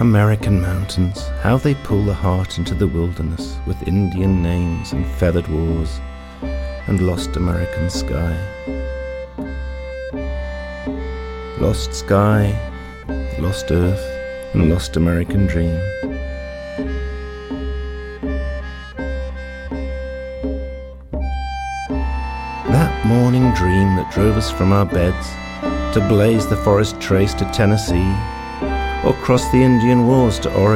American mountains, how they pull the heart into the wilderness with Indian names and feathered wars and lost American sky. Lost sky, lost earth, and lost American dream. That morning dream that drove us from our beds to blaze the forest trace to Tennessee, or cross the Indian wars to Oregon,